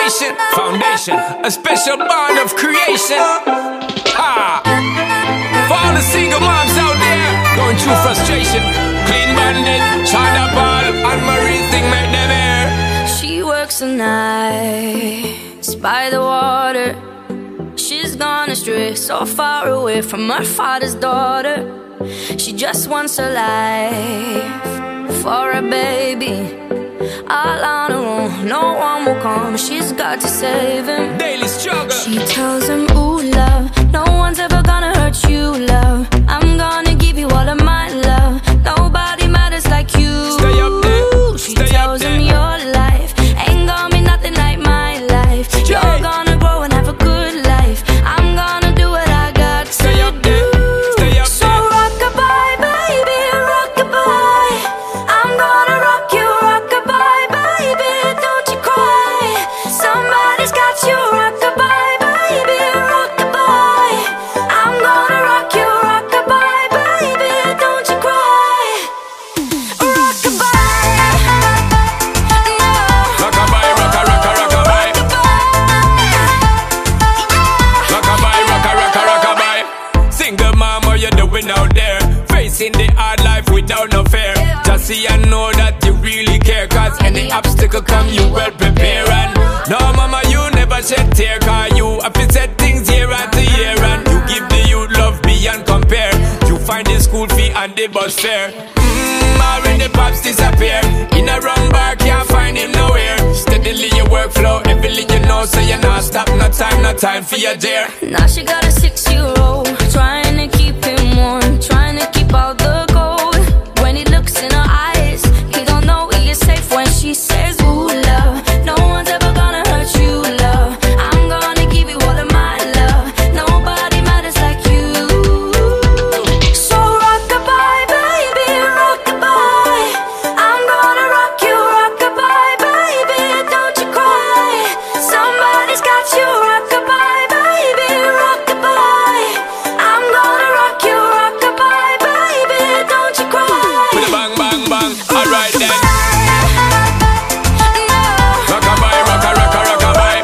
Foundation, foundation, a special bond of creation. Ha! For all the single moms out there going through frustration, Clean Bandit, China Ball, and Marie thing make them air. She works the nights by the water. She's gone astray, so far away from her father's daughter. She just wants a life for a baby. All on her own, no one will come. She's got to save him. Daily struggle. She tells him, ooh, love, no one's ever gonna hurt you, love. I'm gonna give you all of my love. Nobody matters like you. Stay up there. She tells him your life ain't gonna be nothing like my life. You're gonna grow and have a good life. I'm gonna do what I got to do. Stay up So rock-a-bye, baby, rock-a-bye. I'm gonna rock you, rock-a-bye, baby, don't you cry. Somebody's got you, rock-a-bye, baby, rock-a-bye. I'm gonna rock you, rock-a-bye, baby, don't you cry. Rock-a-bye, no. Rock-a-bye, rock-a-rock-a, rock-a-bye. Rock-a-bye, rock-a-rock-a, rock-a-bye. Single mom, what you doing out there? Facing the hard life without no fear. Just see and know that you really care, cause any obstacle come, you well prepare. And no mama, you never shed tear, cause you have to set things year after year. And you give the youth love beyond compare. You find the school fee and the bus fare. When the pops disappear, in a wrong bar, can't find him nowhere. Steadily your workflow, everything you know, so you're not stop, no time for your dear. Now she got a 6-year-old, trying to keep him warm, trying to keep out the cold. When he looks in her eyes, he don't know he is safe when she says, ooh, love, no one's ever gonna hurt you, love. I'm gonna give you all of my love. Nobody matters like you. So rock-a-bye, baby, rock-a-bye. I'm gonna rock you, rock-a-bye, baby, don't you cry. Somebody's got you, rock-a-bye, baby, rock-a-bye. I'm gonna rock you, rock-a-bye, baby, don't you cry. With a bang, bang, bang, alright then. No. Rock-a-bye, rock-a-rock-a, rock-a-bye.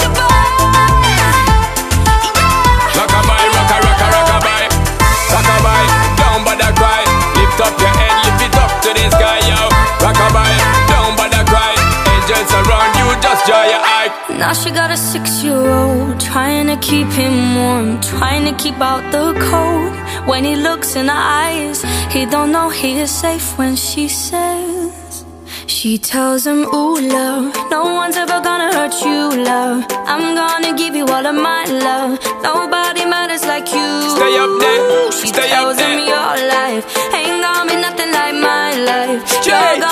Rock-a-bye, rock-a-rock-a, rock-a-bye. Rock-a-bye, don't bother cry. Lift up your head, lift it up to the sky, yo. Rock-a-bye, don't bother cry. Angels around you, just dry your eye. Now she got a 6-year-old, trying to keep him warm, trying to keep out the cold. When he looks in her eyes, he don't know he is safe when she says. She tells him, ooh, love, no one's ever gonna hurt you, love. I'm gonna give you all of my love. Nobody matters like you. Stay up there, She stay up tells there. him your life ain't gonna be nothing like my life. You're